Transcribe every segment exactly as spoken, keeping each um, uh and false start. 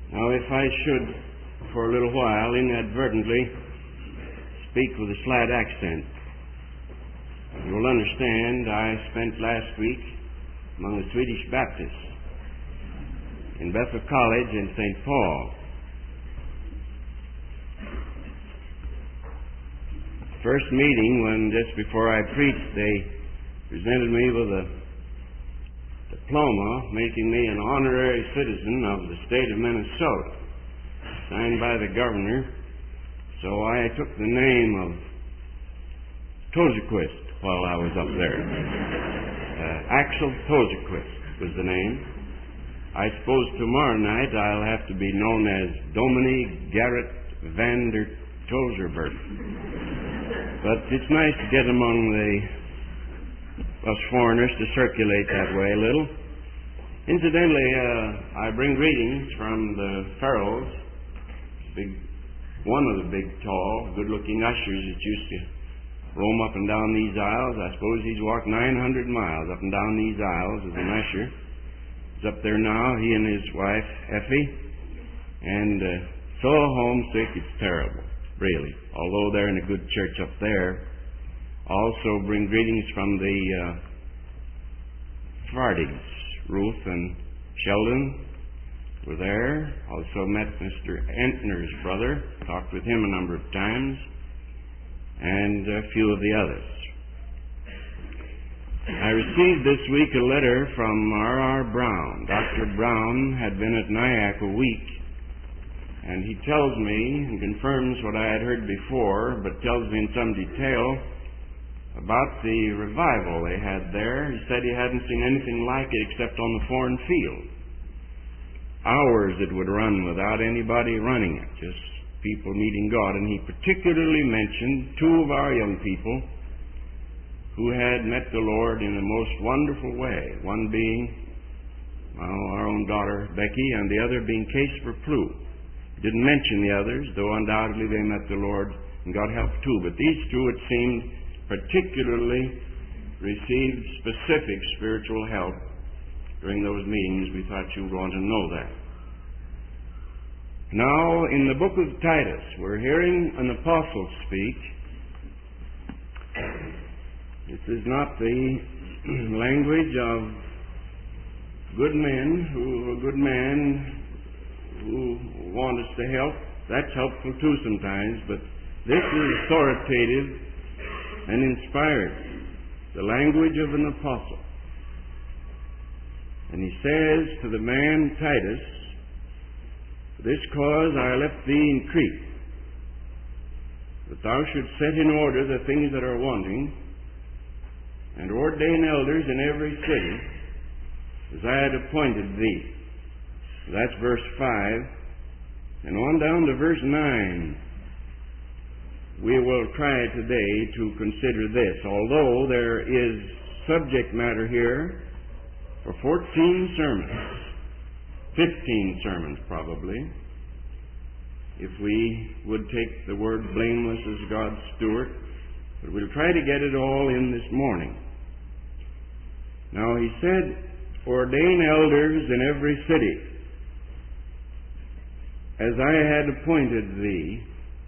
Now, if I should, for a little while, inadvertently speak with a slight accent, you will understand I spent last week among the Swedish Baptists in Bethel College in Saint Paul. First meeting, when just before I preached, they presented me with a diploma making me an honorary citizen of the state of Minnesota, signed by the governor. So I took the name of Tosequist while I was up there. Uh, Axel Tosequist was the name. I suppose tomorrow night I'll have to be known as Dominique Garrett van der Tozerbert. But it's nice to get among the us foreigners to circulate that way a little. Incidentally, uh, I bring greetings from the Farrells, big, one of the big, tall, good-looking ushers that used to roam up and down these aisles. I suppose he's walked nine hundred miles up and down these aisles as an usher. He's up there now, he and his wife, Effie, and uh, so homesick it's terrible, really, although they're in a good church up there. Also bring greetings from the uh, Fardys. Ruth and Sheldon were there. Also met Mister Entner's brother. Talked with him a number of times. And a few of the others. I received this week a letter from R R Brown. Doctor Brown had been at Nyack a week. And he tells me and confirms what I had heard before, but tells me in some detail about the revival they had there. He said he hadn't seen anything like it except on the foreign field. Hours it would run without anybody running it, just people meeting God. And he particularly mentioned two of our young people who had met the Lord in a most wonderful way, one being well, our own daughter Becky, and the other being Case for Plew. He didn't mention the others, though undoubtedly they met the Lord and got help too. But these two, it seemed, particularly received specific spiritual help during those meetings. We thought you would want to know that. Now, in the book of Titus, we're hearing an apostle speak. This is not the language of good men who, a good man who want us to help. That's helpful too sometimes, but this is authoritative and inspired, the language of an apostle. And he says to the man Titus, "For this cause I left thee in Crete, that thou shouldst set in order the things that are wanting, and ordain elders in every city, as I had appointed thee." That's verse five. And on down to verse nine. We will try today to consider this. Although there is subject matter here for fourteen sermons, fifteen sermons probably, if we would take the word blameless as God's steward, but we'll try to get it all in this morning. Now he said, "Ordain elders in every city, as I had appointed thee."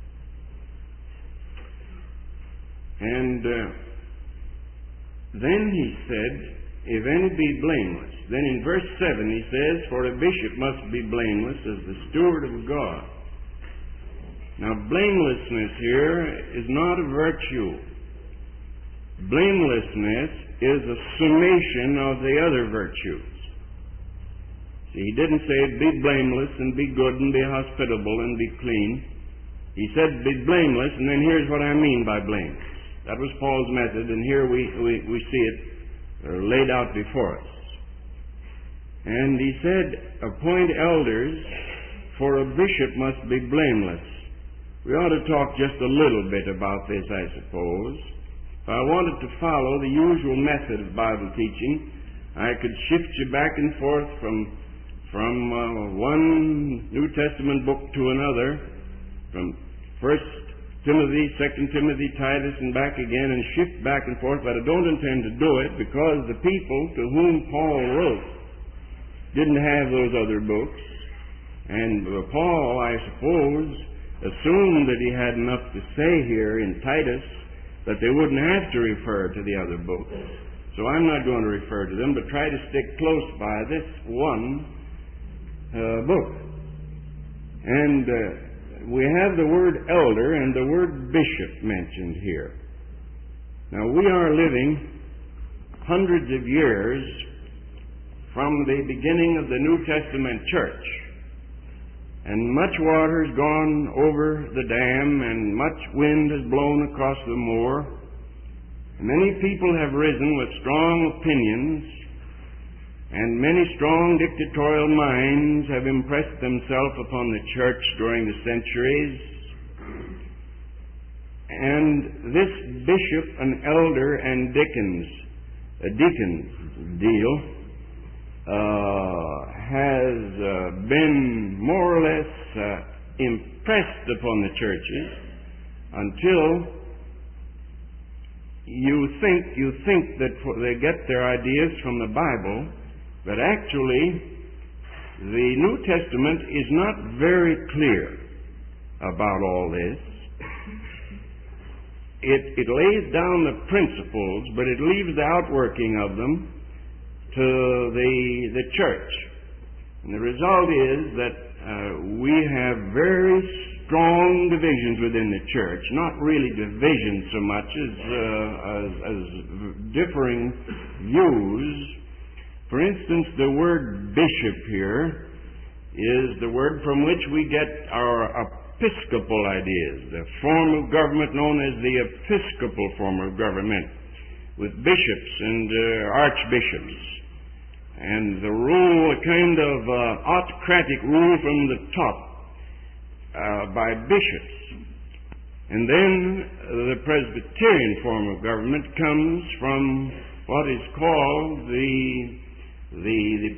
And uh, then he said, "If any be blameless." Then in verse seven he says, "For a bishop must be blameless as the steward of God." Now blamelessness here is not a virtue. Blamelessness is a summation of the other virtues. See, he didn't say be blameless and be good and be hospitable and be clean. He said be blameless, and then here's what I mean by blameless. That was Paul's method, and here we, we, we see it uh, laid out before us. And he said, "Appoint elders, for a bishop must be blameless." We ought to talk just a little bit about this, I suppose. If I wanted to follow the usual method of Bible teaching, I could shift you back and forth from, from uh, one New Testament book to another, from First Timothy, Second Timothy, Titus, and back again, and shift back and forth, but I don't intend to do it because the people to whom Paul wrote didn't have those other books, And uh, Paul, I suppose, assumed that he had enough to say here in Titus that they wouldn't have to refer to the other books. So I'm not going to refer to them, but try to stick close by this one uh, book. And uh, we have the word elder and the word bishop mentioned here. Now, we are living hundreds of years from the beginning of the New Testament church. And much water has gone over the dam, and much wind has blown across the moor. Many people have risen with strong opinions, and many strong dictatorial minds have impressed themselves upon the church during the centuries. And this bishop and elder and deacons, a deacon deal, uh, has uh, been more or less uh, impressed upon the churches until you think you think that they get their ideas from the Bible, but actually the New Testament is not very clear about all this. It, it lays down the principles, but it leaves the outworking of them to the, the church. And the result is that uh, we have very strong divisions within the church, not really divisions so much as, uh, as, as differing views. For instance, the word bishop here is the word from which we get our episcopal ideas, the form of government known as the episcopal form of government, with bishops and uh, archbishops, and the rule, a kind of uh, autocratic rule from the top uh, by bishops. And then the Presbyterian form of government comes from what is called the the, the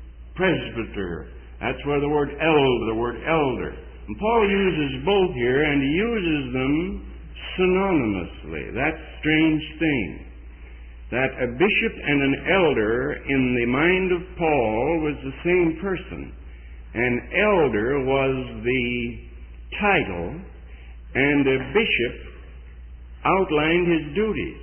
presbyter. That's where the word elder, the word elder. And Paul uses both here, and he uses them synonymously. That's a strange thing. That a bishop and an elder in the mind of Paul was the same person. An elder was the title, and a bishop outlined his duties.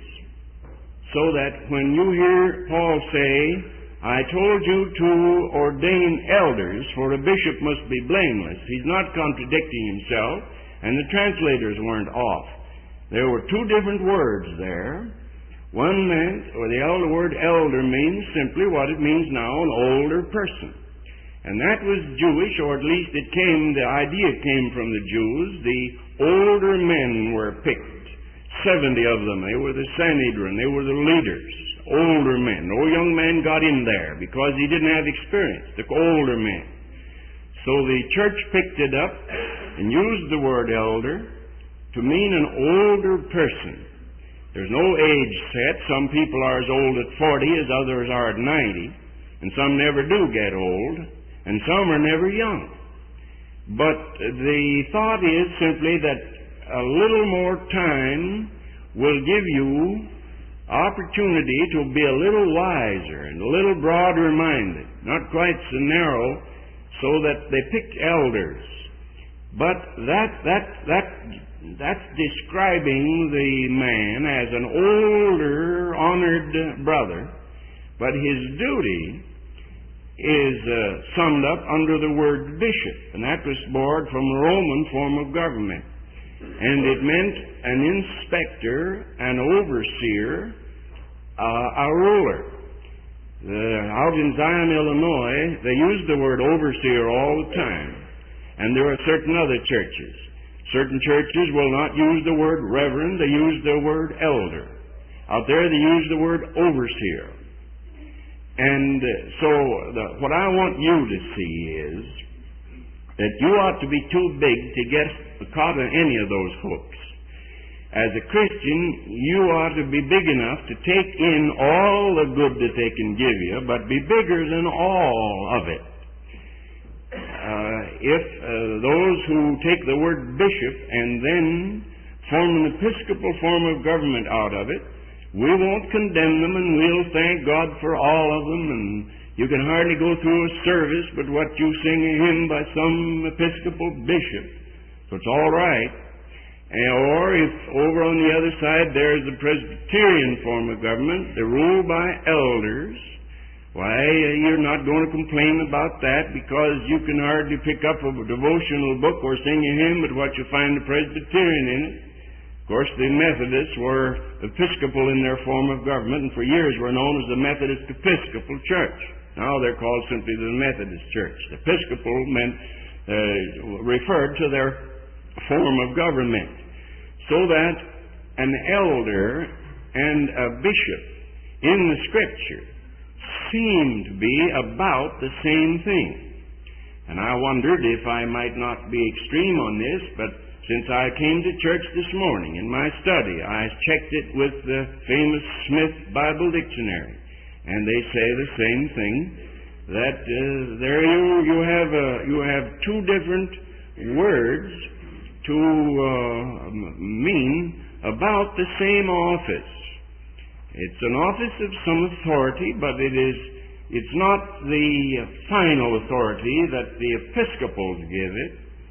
So that when you hear Paul say, I told you to ordain elders, for a bishop must be blameless, he's not contradicting himself, and the translators weren't off. There were two different words there. One meant, or the elder word elder means simply what it means now, an older person. And that was Jewish, or at least it came, the idea came from the Jews. The older men were picked. Seventy of them. They were the Sanhedrin. They were the leaders. Older men. No young man got in there because he didn't have experience. The older men. So the church picked it up and used the word elder to mean an older person. There's no age set. Some people are as old at forty as others are at ninety. And some never do get old. And some are never young. But the thought is simply that a little more time will give you opportunity to be a little wiser and a little broader minded, not quite so narrow, so that they picked elders. But that that that that's describing the man as an older, honored brother, but his duty is uh, summed up under the word bishop, and that was borrowed from the Roman form of government. And it meant an inspector, an overseer, uh, a ruler. The, out in Zion, Illinois, they use the word overseer all the time. And there are certain other churches. Certain churches will not use the word reverend, they use the word elder. Out there they use the word overseer. And uh, so the, what I want you to see is that you ought to be too big to get caught in any of those hooks. As a Christian, you ought to be big enough to take in all the good that they can give you, but be bigger than all of it. Uh, if uh, those who take the word bishop and then form an episcopal form of government out of it, we won't condemn them, and we'll thank God for all of them and You can hardly go through a service but what you sing a hymn by some Episcopal bishop. So it's all right. And, or if over on the other side there's the Presbyterian form of government, they're ruled by elders, why, you're not going to complain about that because you can hardly pick up a devotional book or sing a hymn but what you find the Presbyterian in it. Of course, the Methodists were Episcopal in their form of government and for years were known as the Methodist Episcopal Church. Now they're called simply the Methodist Church. Episcopal meant, uh, referred to their form of government. So that an elder and a bishop in the Scripture seem to be about the same thing. And I wondered if I might not be extreme on this, but since I came to church this morning in my study, I checked it with the famous Smith Bible Dictionary, and they say the same thing, that uh, there you, you, have, uh, you have two different words to uh, mean about the same office. It's an office of some authority, but it is, it's not the final authority that the Episcopals give it.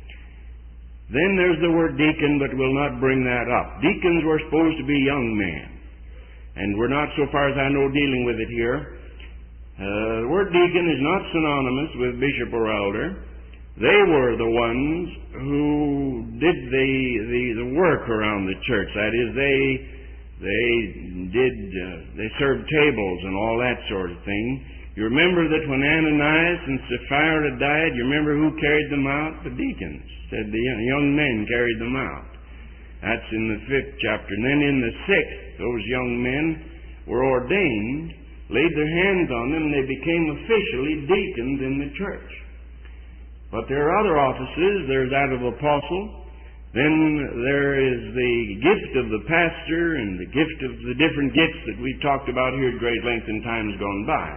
Then there's the word deacon, but we'll not bring that up. Deacons were supposed to be young men, and we're not, so far as I know, dealing with it here. Uh, the word deacon is not synonymous with bishop or elder. They were the ones who did the, the, the work around the church. That is, they they did uh, they served tables and all that sort of thing. You remember that when Ananias and Sapphira died, you remember who carried them out? The deacons. Said the young men carried them out. That's in the fifth chapter. And then in the sixth, those young men were ordained, laid their hands on them, and they became officially deacons in the church. But there are other offices. There's that of apostle. Then there is the gift of the pastor and the gift of the different gifts that we've talked about here at great length in times gone by.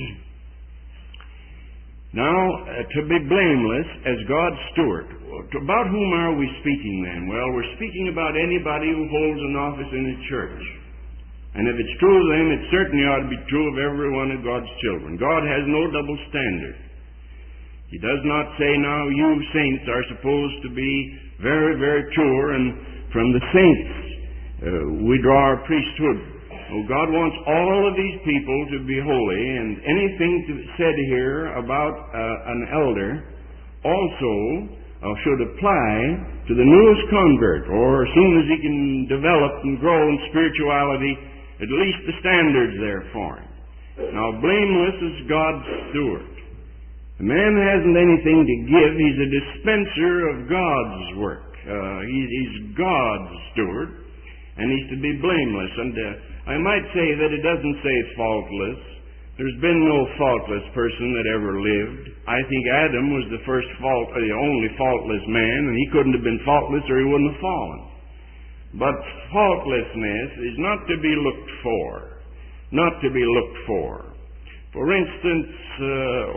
Now, uh, to be blameless as God's steward. About whom are we speaking then? Well, we're speaking about anybody who holds an office in the church. And if it's true of them, it certainly ought to be true of every one of God's children. God has no double standard. He does not say, now you saints are supposed to be very, very pure, and from the saints uh, we draw our priesthood. Oh, God wants all of these people to be holy, and anything to, said here about uh, an elder also uh, should apply to the newest convert, or as soon as he can develop and grow in spirituality, at least the standards there for him. Now, blameless is God's steward. The man hasn't anything to give. He's a dispenser of God's work. Uh, he's, he's God's steward, and he's to be blameless. And uh, I might say that it doesn't say faultless. There's been no faultless person that ever lived. I think Adam was the first fault, uh, the only faultless man, and he couldn't have been faultless or he wouldn't have fallen. But faultlessness is not to be looked for. Not to be looked for. For instance, uh,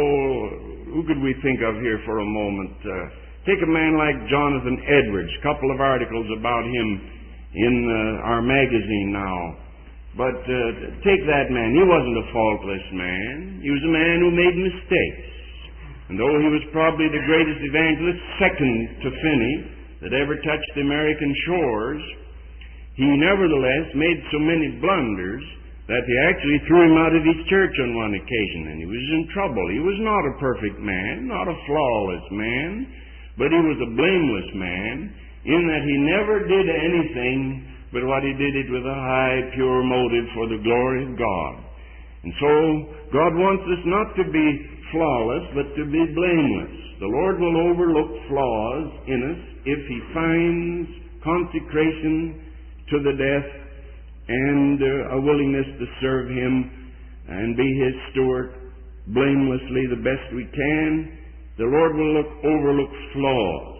oh, who could we think of here for a moment? Uh, take a man like Jonathan Edwards. A couple of articles about him in uh, our magazine now. But uh, take that man. He wasn't a faultless man. He was a man who made mistakes. And though he was probably the greatest evangelist, second to Finney, that ever touched the American shores, he nevertheless made so many blunders that he actually threw him out of his church on one occasion, and he was in trouble. He was not a perfect man, not a flawless man, but he was a blameless man in that he never did anything but what he did it with a high, pure motive for the glory of God. And so, God wants us not to be flawless, but to be blameless. The Lord will overlook flaws in us if He finds consecration to the death and uh, a willingness to serve Him and be His steward blamelessly the best we can. The Lord will look, overlook flaws.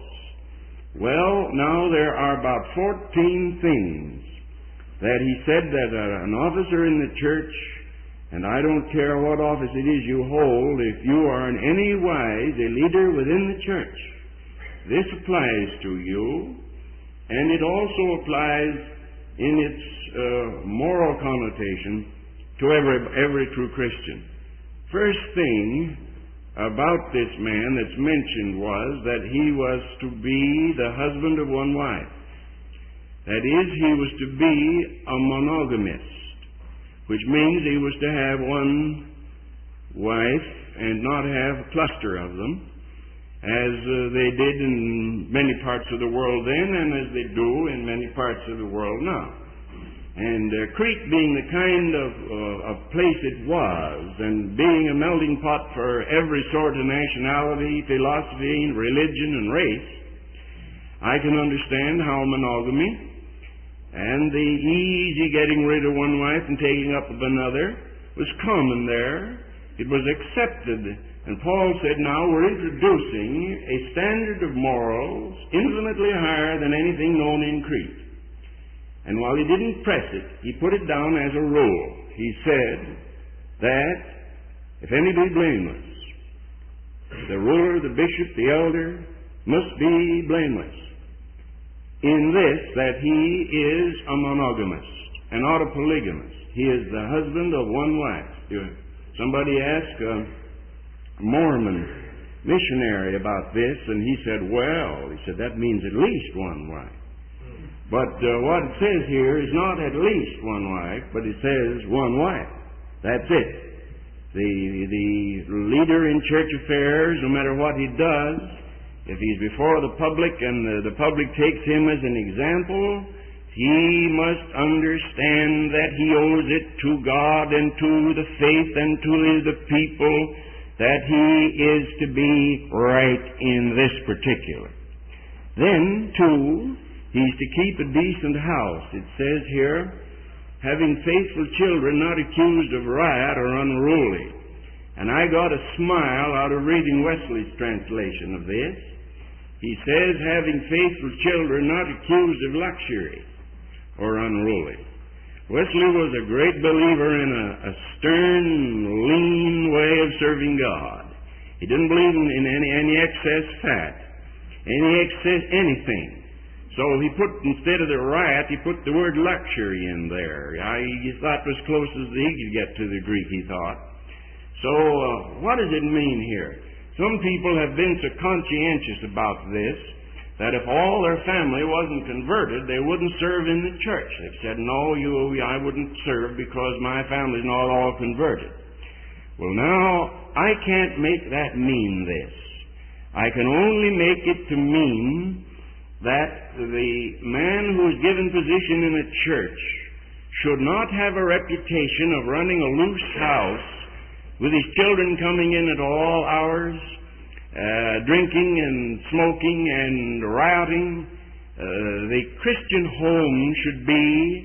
Well, now there are about fourteen things that He said that uh, an officer in the church, and I don't care what office it is you hold, if you are in any wise a leader within the church, this applies to you, and it also applies in its uh, moral connotation to every, every true Christian. First thing about this man that's mentioned was that he was to be the husband of one wife. That is, he was to be a monogamist, which means he was to have one wife and not have a cluster of them, as uh, they did in many parts of the world then and as they do in many parts of the world now. And uh, Crete being the kind of, uh, of place it was, and being a melting pot for every sort of nationality, philosophy, religion, and race, I can understand how monogamy and the easy getting rid of one wife and taking up of another was common there. It was accepted. And Paul said, now we're introducing a standard of morals infinitely higher than anything known in Crete. And while he didn't press it, he put it down as a rule. He said that if any be blameless, the ruler, the bishop, the elder must be blameless in this, that he is a monogamist and not a polygamist. He is the husband of one wife. Somebody asked a Mormon missionary about this, and he said, well, he said, that means at least one wife. But uh, what it says here is not at least one wife, but it says one wife. That's it. The, the leader in church affairs, no matter what he does, if he's before the public and the, the public takes him as an example, he must understand that he owes it to God and to the faith and to the people that he is to be right in this particular. Then, too, he's to keep a decent house. It says here, having faithful children not accused of riot or unruly. And I got a smile out of reading Wesley's translation of this. He says, having faithful children not accused of luxury or unruly. Wesley was a great believer in a, a stern, lean way of serving God. He didn't believe in, in any, any excess fat, any excess anything. So he put, instead of the riot, he put the word luxury in there. I, he thought it was close as he could get to the Greek, he thought. So uh, what does it mean here? Some people have been so conscientious about this that if all their family wasn't converted, they wouldn't serve in the church. They've said, no, you, I wouldn't serve because my family's not all converted. Well, now, I can't make that mean this. I can only make it to mean that the man who is given position in a church should not have a reputation of running a loose house with his children coming in at all hours, uh, drinking and smoking and rioting. Uh, the Christian home should be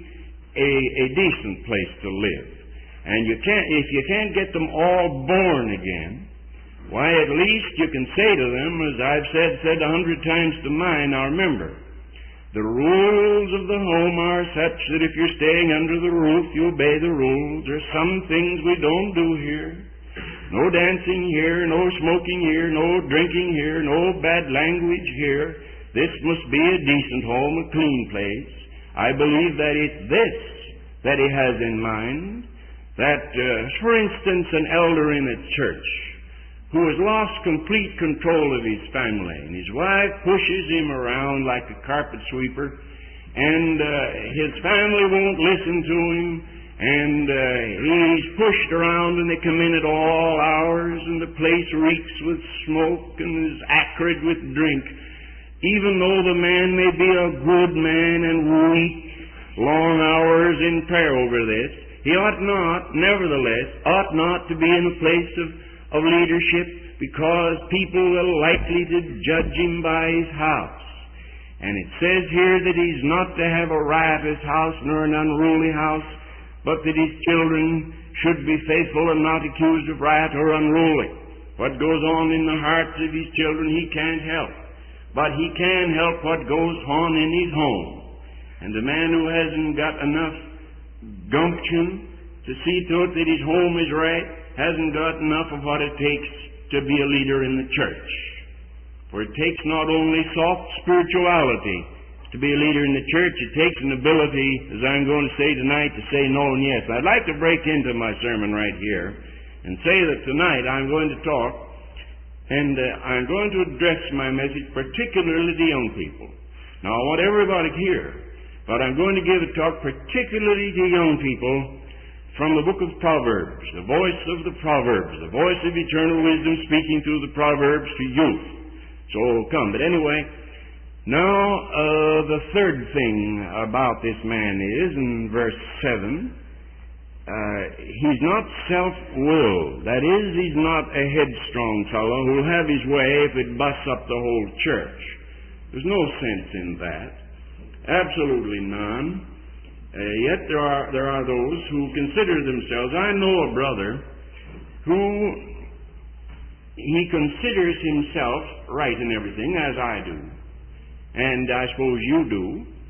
a, a decent place to live. And you can't, if you can't get them all born again, why, at least you can say to them, as I've said, said a hundred times to mine, now remember, the rules of the home are such that if you're staying under the roof, you obey the rules. There's some things we don't do here. No dancing here, no smoking here, no drinking here, no bad language here. This must be a decent home, a clean place. I believe that it's this that he has in mind, that, uh, for instance, an elder in a church who has lost complete control of his family, and his wife pushes him around like a carpet sweeper, and uh, his family won't listen to him, and uh, he's pushed around, and they come in at all hours, and the place reeks with smoke and is acrid with drink. Even though the man may be a good man and weak, long hours in prayer over this, he ought not, nevertheless, ought not to be in a place of of leadership, because people are likely to judge him by his house. And it says here that he's not to have a riotous house nor an unruly house, but that his children should be faithful and not accused of riot or unruly. What goes on in the hearts of his children he can't help, but he can help what goes on in his home. And the man who hasn't got enough gumption to see to it that his home is right hasn't got enough of what it takes to be a leader in the church. For it takes not only soft spirituality to be a leader in the church, it takes an ability, as I'm going to say tonight, to say no and yes. I'd like to break into my sermon right here and say that tonight I'm going to talk, and uh, I'm going to address my message particularly to young people. Now, I want everybody to hear, but I'm going to give a talk particularly to young people from the book of Proverbs, the voice of the Proverbs, the voice of eternal wisdom speaking through the Proverbs to youth. So come. But anyway, now uh, the third thing about this man is, in verse seven, uh, he's not self-willed. That is, he's not a headstrong fellow who'll have his way if it busts up the whole church. There's no sense in that. Absolutely none. Uh, yet there are there are those who consider themselves. I know a brother who he considers himself right in everything, as I do, and I suppose you do.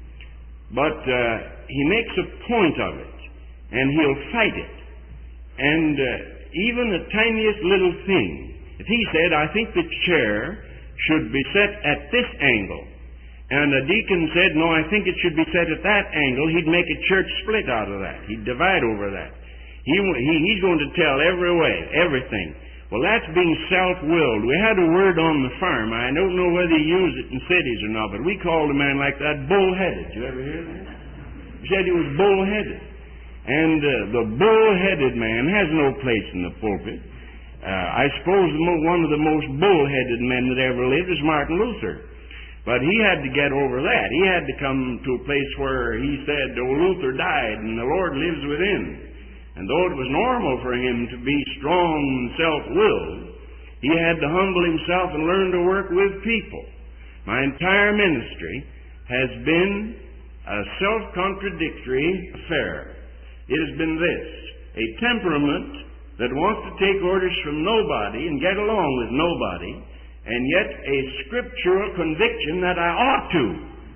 But uh, he makes a point of it, and he'll fight it. And uh, even the tiniest little thing. If he said, "I think the chair should be set at this angle," and a deacon said, "No, I think it should be set at that angle," he'd make a church split out of that. He'd divide over that. He, he, he's going to tell every way, everything. Well, that's being self-willed. We had a word on the farm. I don't know whether you use it in cities or not, but we called a man like that bull-headed. You ever hear that? We said he was bull-headed. And uh, the bull-headed man has no place in the pulpit. Uh, I suppose the mo- one of the most bull-headed men that ever lived is Martin Luther. But he had to get over that. He had to come to a place where he said, "Oh, Luther died and the Lord lives within." And though it was normal for him to be strong and self-willed, he had to humble himself and learn to work with people. My entire ministry has been a self-contradictory affair. It has been this: a temperament that wants to take orders from nobody and get along with nobody, and yet a scriptural conviction that I ought to.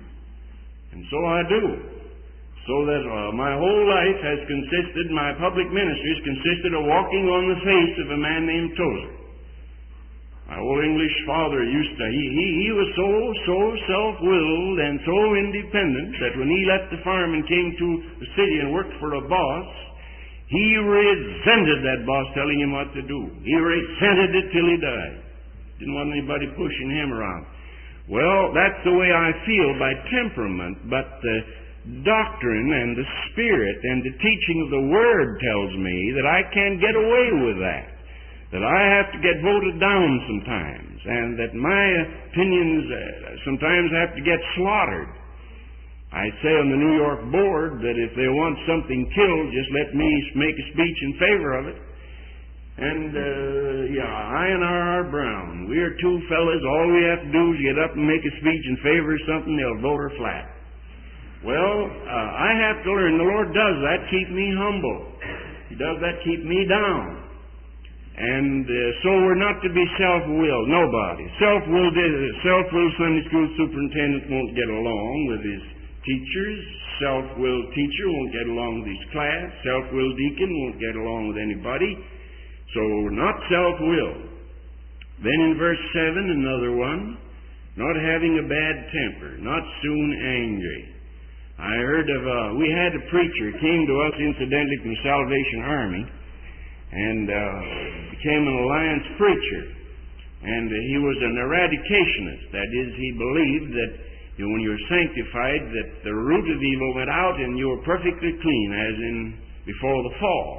And so I do. So that uh, my whole life has consisted, my public ministry has consisted of walking on the face of a man named Tozer. My old English father used to, he, he, he was so, so self-willed and so independent that when he left the farm and came to the city and worked for a boss, he resented that boss telling him what to do. He resented it till he died. Didn't want anybody pushing him around. Well, that's the way I feel by temperament, but the doctrine and the Spirit and the teaching of the Word tells me that I can't get away with that. That I have to get voted down sometimes, and that my opinions uh, sometimes have to get slaughtered. I say on the New York board that if they want something killed, just let me make a speech in favor of it. And, uh, yeah, I and R R Brown, we are two fellas. All we have to do is get up and make a speech in favor of something, they'll vote her flat. Well, uh, I have to learn. The Lord does that, keep me humble. He does that, keep me down. And uh, so we're not to be self-willed. Nobody. Self-willed, self-willed Sunday school superintendent won't get along with his teachers. Self-willed teacher won't get along with his class. Self-willed deacon won't get along with anybody. So we're not self-willed. Then in verse seven, another one. Not having a bad temper. Not soon angry. I heard of, uh, we had a preacher, came to us incidentally from the Salvation Army, and uh, became an alliance preacher. And uh, he was an eradicationist. That is, he believed that you know, when you're sanctified, that the root of evil went out and you were perfectly clean, as in before the fall.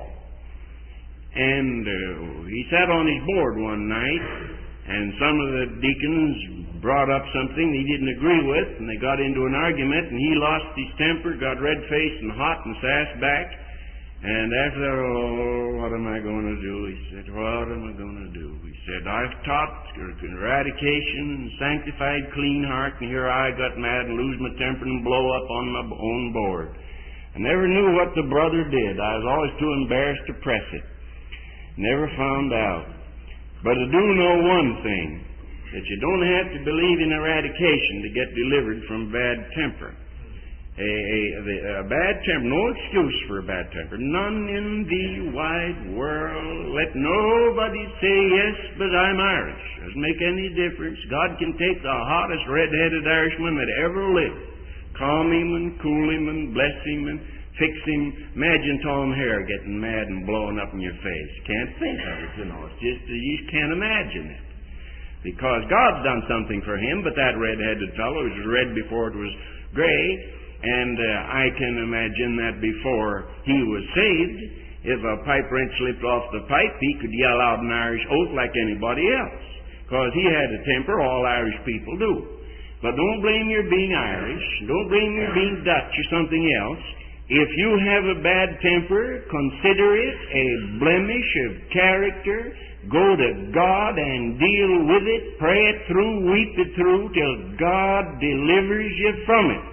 And uh, he sat on his board one night, and some of the deacons brought up something he didn't agree with, and they got into an argument, and he lost his temper, got red-faced and hot and sassed back. And after that, oh, what am I going to do? He said, what am I going to do? He said, I've taught eradication and sanctified clean heart, and here I got mad and lose my temper and blow up on my own board. I never knew what the brother did. I was always too embarrassed to press it. Never found out. But I do know one thing, that you don't have to believe in eradication to get delivered from bad temper. A, a, a bad temper, no excuse for a bad temper. None in the wide world. Let nobody say, yes, but I'm Irish. Doesn't make any difference. God can take the hottest red-headed Irishman that ever lived, calm him and cool him and bless him and fix him. Imagine Tom Hare getting mad and blowing up in your face. Can't think of it, you know. It's just, you can't imagine it. Because God's done something for him, but that red-headed fellow was red before it was gray, and uh, I can imagine that before he was saved, if a pipe wrench slipped off the pipe, he could yell out an Irish oath like anybody else, because he had a temper all Irish people do. But don't blame your being Irish, don't blame your being Dutch or something else. If you have a bad temper, consider it a blemish of character. Go to God and deal with it. Pray it through, weep it through, till God delivers you from it.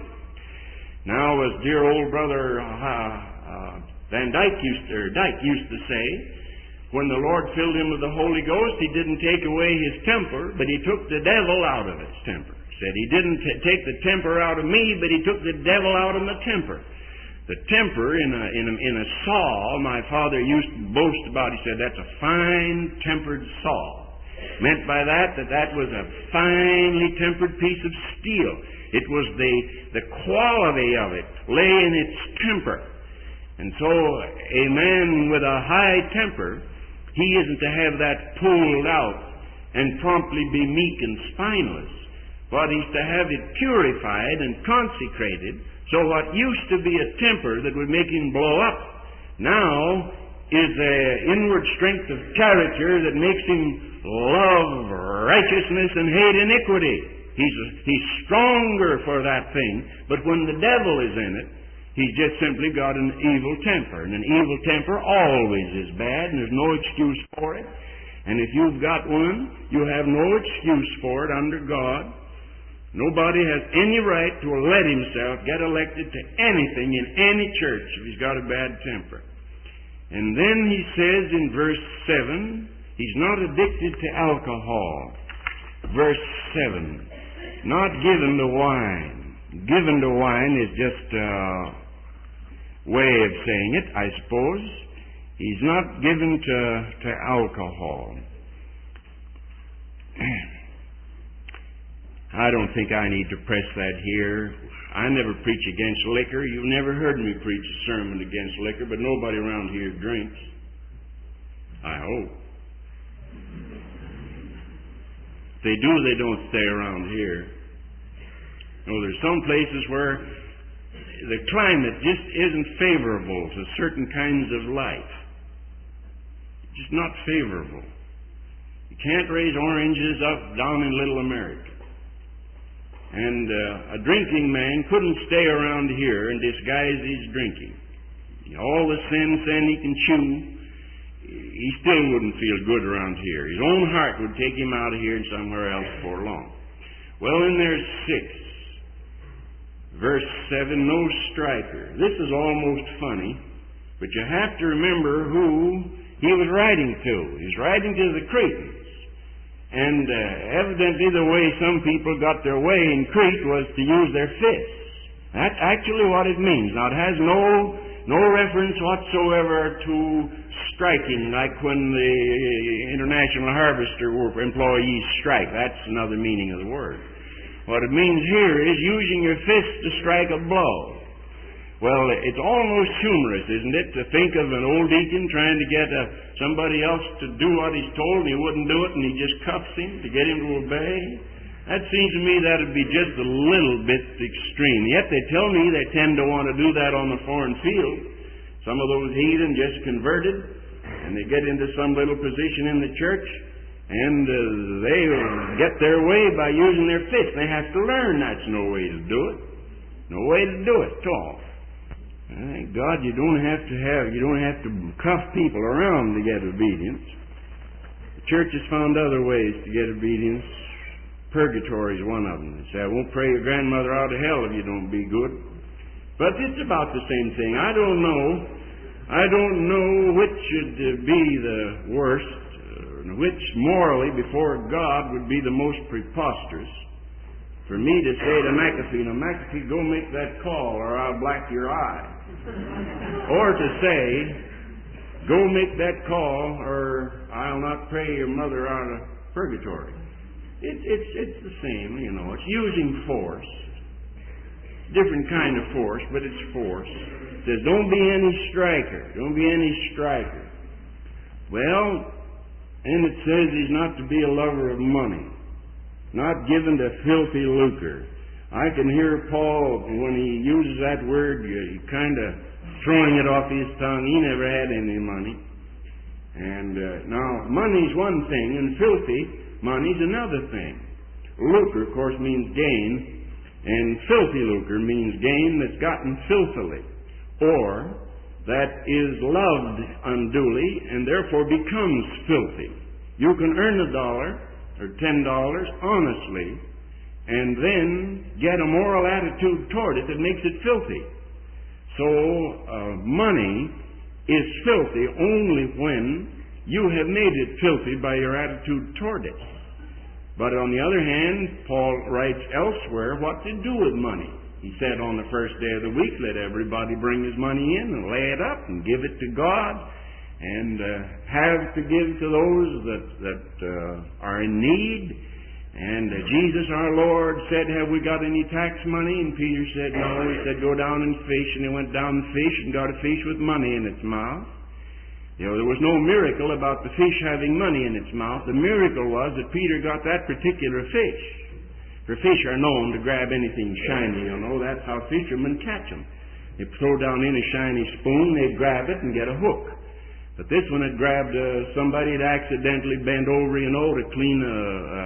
Now, as dear old brother uh, uh, Van Dyke used, or Dyke used to say, when the Lord filled him with the Holy Ghost, He didn't take away his temper, but He took the devil out of his temper. He said, He didn't t- take the temper out of me, but He took the devil out of my temper. The temper in a, in a, in a saw, my father used to boast about, he said, that's a fine-tempered saw. Meant by that, that that was a finely tempered piece of steel. It was the, the quality of it lay in its temper. And so a man with a high temper, he isn't to have that pulled out and promptly be meek and spineless, but he's to have it purified and consecrated. So what used to be a temper that would make him blow up now is an inward strength of character that makes him love righteousness and hate iniquity. He's, he's stronger for that thing, but when the devil is in it, he's just simply got an evil temper. And an evil temper always is bad, and there's no excuse for it. And if you've got one, you have no excuse for it under God. Nobody has any right to let himself get elected to anything in any church if he's got a bad temper. And then he says in verse seven, he's not addicted to alcohol. Verse seven, not given to wine. Given to wine is just a way of saying it, I suppose. He's not given to, to alcohol. I don't think I need to press that here. I never preach against liquor. You've never heard me preach a sermon against liquor, but nobody around here drinks. I hope. If they do, they don't stay around here. No, there's some places where the climate just isn't favorable to certain kinds of life. It's just not favorable. You can't raise oranges up down in Little America. And uh, a drinking man couldn't stay around here and disguise his drinking. All the sin, sin he can chew, he still wouldn't feel good around here. His own heart would take him out of here and somewhere else before long. Well, then there's six. Verse seven, no striker. This is almost funny, but you have to remember who he was writing to. He's writing to the Cretans. And uh, evidently the way some people got their way in Crete was to use their fists. That's actually what it means. Now, it has no no reference whatsoever to striking, like when the International Harvester employees strike. That's another meaning of the word. What it means here is using your fist to strike a blow. Well, it's almost humorous, isn't it, to think of an old deacon trying to get uh, somebody else to do what he's told, and he wouldn't do it, and he just cuffs him to get him to obey. That seems to me that would be just a little bit extreme. Yet they tell me they tend to want to do that on the foreign field. Some of those heathen just converted, and they get into some little position in the church, and uh, they get their way by using their fists. They have to learn that's no way to do it. No way to do it at all. Thank God you don't have to have, you don't have to cuff people around to get obedience. The church has found other ways to get obedience. Purgatory is one of them. They say, I won't pray your grandmother out of hell if you don't be good. But it's about the same thing. I don't know. I don't know which should be the worst, uh, which morally before God would be the most preposterous. For me to say to McAfee, now McAfee, go make that call or I'll black your eye. Or to say, go make that call or I'll not pray your mother out of purgatory. It, it's, it's the same, you know. It's using force. different kind of force, but it's force. It says, don't be any striker. Don't be any striker. Well, and it says he's not to be a lover of money, not given to filthy lucre. I can hear Paul, when he uses that word, kind of throwing it off his tongue. He never had any money. And uh, now, money's one thing, and filthy money's another thing. Lucre, of course, means gain, and filthy lucre means gain that's gotten filthily, or that is loved unduly and therefore becomes filthy. You can earn a dollar or ten dollars honestly, and then get a moral attitude toward it that makes it filthy. So uh, money is filthy only when you have made it filthy by your attitude toward it. But on the other hand, Paul writes elsewhere what to do with money. He said on the first day of the week, let everybody bring his money in and lay it up and give it to God, and uh, have to give to those that, that uh, are in need. And uh, Jesus our Lord said, have we got any tax money? And Peter said, no. He said, go down and fish. And he went down and fished and got a fish with money in its mouth. You know, there was no miracle about the fish having money in its mouth. The miracle was that Peter got that particular fish. For fish are known to grab anything shiny, you know. That's how fishermen catch them. They throw down in a shiny spoon, they grab it and get a hook. But this one had grabbed uh, somebody that accidentally bent over, you know, to clean a, a,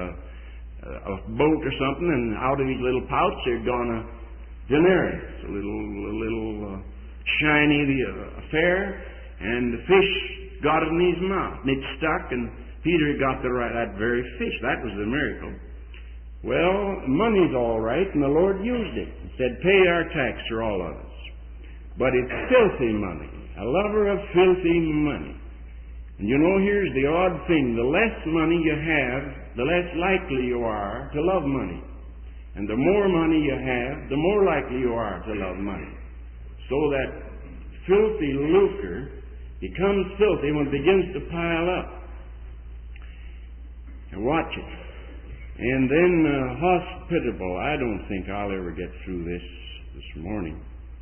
a boat or something, and out of his little pouch there'd gone a denarius, a little, a little uh, shiny uh, affair. And the fish got it in his mouth, and it stuck, and Peter got the right, that very fish. That was the miracle. Well, money's all right, and the Lord used it. He said, pay our tax for all of us. But it's filthy money, a lover of filthy money. And you know, here's the odd thing. The less money you have, the less likely you are to love money. And the more money you have, the more likely you are to love money. So that filthy lucre becomes filthy when it begins to pile up. And watch it. And then uh, hospitable. I don't think I'll ever get through this this morning.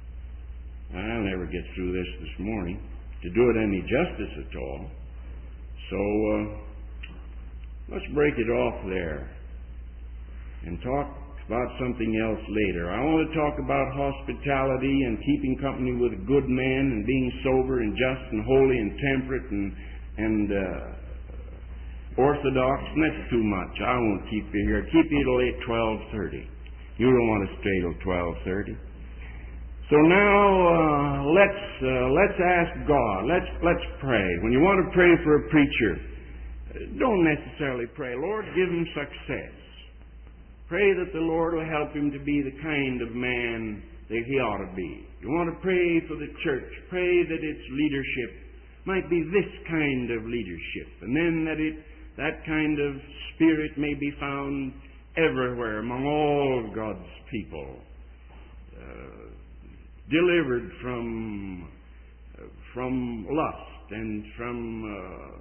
I'll never get through this this morning to do it any justice at all. So uh, let's break it off there and talk about something else later. I want to talk about hospitality and keeping company with a good man and being sober and just and holy and temperate and and uh, orthodox. And that's too much. I won't keep you here. Keep you till eight twelve thirty. You don't want to stay till twelve thirty. So now uh, let's uh, let's ask God. Let's let's pray. When you want to pray for a preacher, don't necessarily pray, Lord, give him success. Pray that the Lord will help him to be the kind of man that he ought to be. You want to pray for the church. Pray that its leadership might be this kind of leadership, and then that it that kind of spirit may be found everywhere among all of God's people, uh, delivered from uh, from lust and from uh,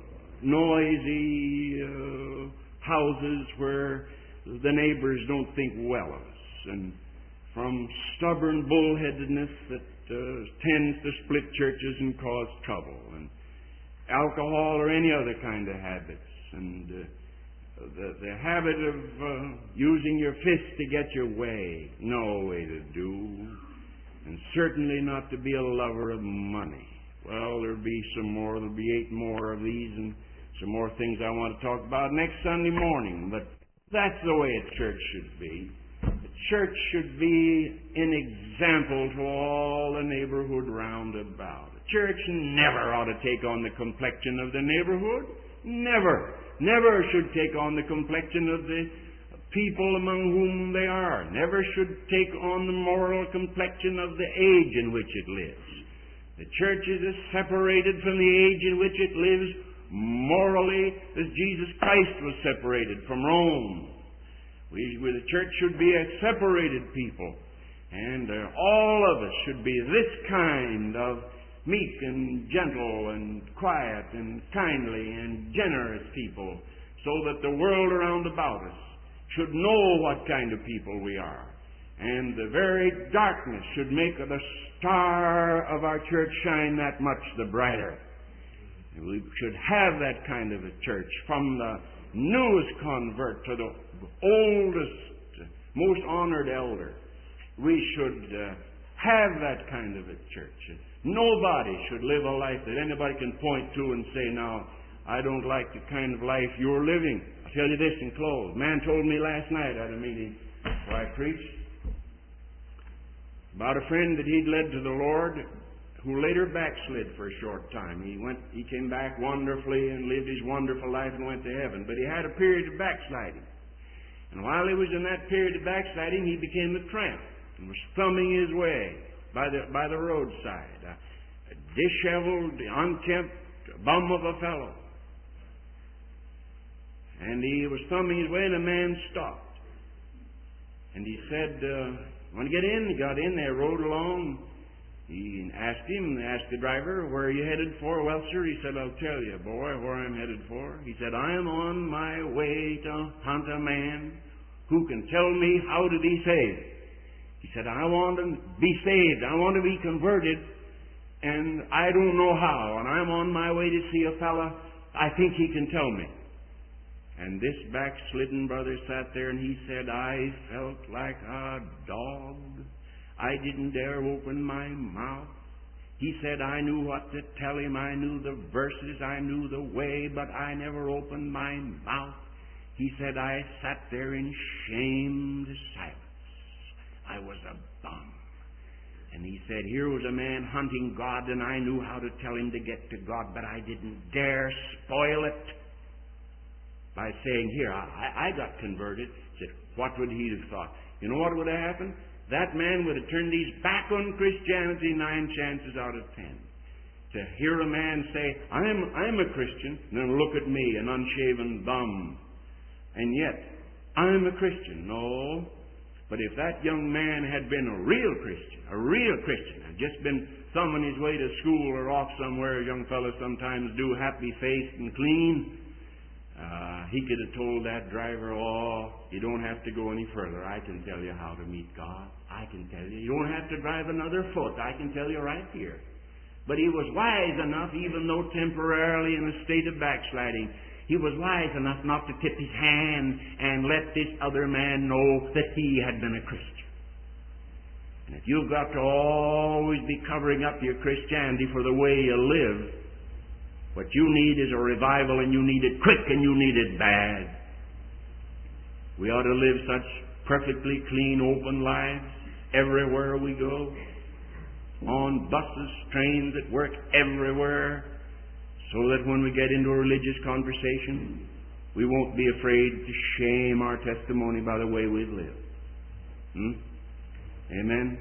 noisy uh, houses where the neighbors don't think well of us, and from stubborn bullheadedness that uh, tends to split churches and cause trouble, and alcohol or any other kind of habits, and uh, the, the habit of uh, using your fist to get your way. No way to do. And certainly not to be a lover of money. Well, there'll be some more. There'll be eight more of these and some more things I want to talk about next Sunday morning, but that's the way a church should be. The church should be an example to all the neighborhood round about. The church never ought to take on the complexion of the neighborhood. Never. Never should take on the complexion of the people among whom they are. Never should take on the moral complexion of the age in which it lives. The church is as separated from the age in which it lives morally as Jesus Christ was separated from Rome. We, we the church should be a separated people, and uh, all of us should be this kind of meek and gentle and quiet and kindly and generous people, so that the world around about us should know what kind of people we are. and the very darkness should make the star of our church shine that much the brighter. And we should have that kind of a church, from the newest convert to the oldest, most honored elder. We should uh, have that kind of a church. Nobody should live a life that anybody can point to and say, now, I don't like the kind of life you're living. I'll tell you this in close. A man told me last night at a meeting where I preached about a friend that he'd led to the Lord, who later backslid for a short time. He went, he came back wonderfully and lived his wonderful life and went to heaven. But he had a period of backsliding. And while he was in that period of backsliding, he became a tramp and was thumbing his way by the by the roadside. A, a disheveled, unkempt bum of a fellow. And he was thumbing his way, and a man stopped. And he said, uh, want to get in? He got in. They rode along. He asked him, asked the driver, where are you headed for? Well, sir, he said, I'll tell you, boy, where I'm headed for. He said, I am on my way to hunt a man who can tell me how to be saved. He said, I want to be saved. I want to be converted, and I don't know how. And I'm on my way to see a fella. I think he can tell me. And this backslidden brother sat there, and he said, I felt like a dog. I didn't dare open my mouth. He said, I knew what to tell him. I knew the verses. I knew the way, but I never opened my mouth. He said, I sat there in shamed silence. I was a bum. And he said, here was a man hunting God, and I knew how to tell him to get to God, but I didn't dare spoil it by saying, here, I, I got converted. He said, what would he have thought? You know what would have happened? That man would have turned his back on Christianity nine chances out of ten. To hear a man say, I'm, I'm a Christian, and then look at me, an unshaven bum. And yet, I'm a Christian. No. But if that young man had been a real Christian, a real Christian, had just been thumbing his way to school or off somewhere, young fellows sometimes do, happy-faced and clean, Uh, he could have told that driver, oh, you don't have to go any further. I can tell you how to meet God. I can tell you. You don't have to drive another foot. I can tell you right here. But he was wise enough, even though temporarily in a state of backsliding, he was wise enough not to tip his hand and let this other man know that he had been a Christian. And if you've got to always be covering up your Christianity for the way you live, what you need is a revival, and you need it quick, and you need it bad. We ought to live such perfectly clean, open lives everywhere we go, on buses, trains, at work, everywhere, so that when we get into a religious conversation, we won't be afraid to shame our testimony by the way we've lived. Hmm? Amen?